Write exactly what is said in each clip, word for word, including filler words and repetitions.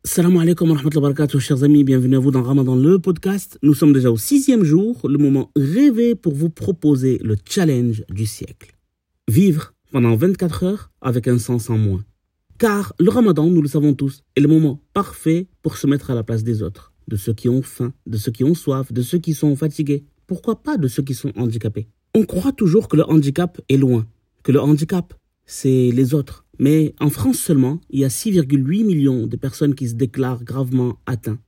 Salam alaikum wa rahmatullahi wa barakatuh, chers amis, bienvenue à vous dans Ramadan, le podcast. Nous sommes déjà au sixième jour, le moment rêvé pour vous proposer le challenge du siècle. Vivre pendant vingt-quatre heures avec un sens en moins. Car le Ramadan, nous le savons tous, est le moment parfait pour se mettre à la place des autres, de ceux qui ont faim, de ceux qui ont soif, de ceux qui sont fatigués, pourquoi pas de ceux qui sont handicapés. On croit toujours que le handicap est loin, que le handicap, c'est les autres. Mais en France seulement, il y a six virgule huit millions de personnes qui se déclarent gravement atteintes.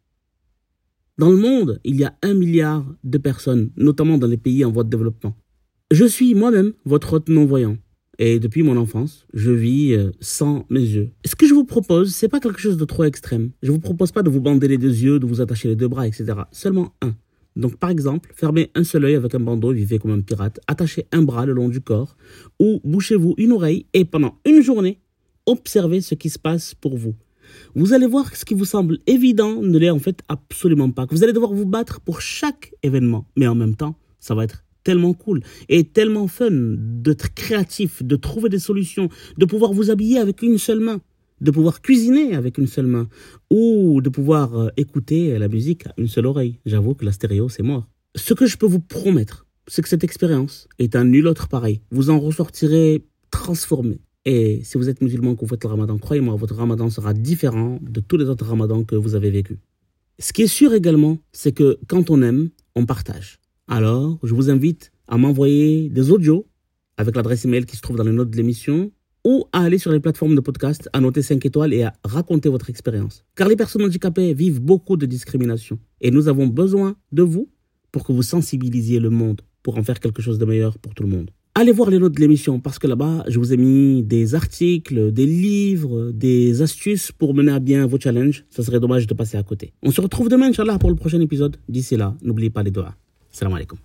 Dans le monde, il y a un milliard de personnes, notamment dans les pays en voie de développement. Je suis moi-même votre hôte non-voyant. Et depuis mon enfance, je vis sans mes yeux. Ce que je vous propose, c'est pas quelque chose de trop extrême. Je vous propose pas de vous bander les deux yeux, de vous attacher les deux bras, et cetera. Seulement un. Donc, par exemple, fermez un seul œil avec un bandeau, vivez comme un pirate, attachez un bras le long du corps, ou bouchez-vous une oreille et pendant une journée, observez ce qui se passe pour vous. Vous allez voir que ce qui vous semble évident ne l'est en fait absolument pas. Que vous allez devoir vous battre pour chaque événement. Mais en même temps, ça va être tellement cool et tellement fun d'être créatif, de trouver des solutions, de pouvoir vous habiller avec une seule main, de pouvoir cuisiner avec une seule main ou de pouvoir écouter la musique à une seule oreille. J'avoue que la stéréo, c'est mort. Ce que je peux vous promettre, c'est que cette expérience est un nul autre pareil. Vous en ressortirez transformé. Et si vous êtes musulman que vous faites le ramadan, croyez-moi, votre ramadan sera différent de tous les autres ramadans que vous avez vécus. Ce qui est sûr également, c'est que quand on aime, on partage. Alors, je vous invite à m'envoyer des audios avec l'adresse email qui se trouve dans les notes de l'émission ou à aller sur les plateformes de podcast, à noter cinq étoiles et à raconter votre expérience. Car les personnes handicapées vivent beaucoup de discrimination. Et nous avons besoin de vous pour que vous sensibilisiez le monde, pour en faire quelque chose de meilleur pour tout le monde. Allez voir les notes de l'émission parce que là-bas, je vous ai mis des articles, des livres, des astuces pour mener à bien vos challenges. Ça serait dommage de passer à côté. On se retrouve demain, Inch'Allah, pour le prochain épisode. D'ici là, n'oubliez pas les doigts. Salam alaikum.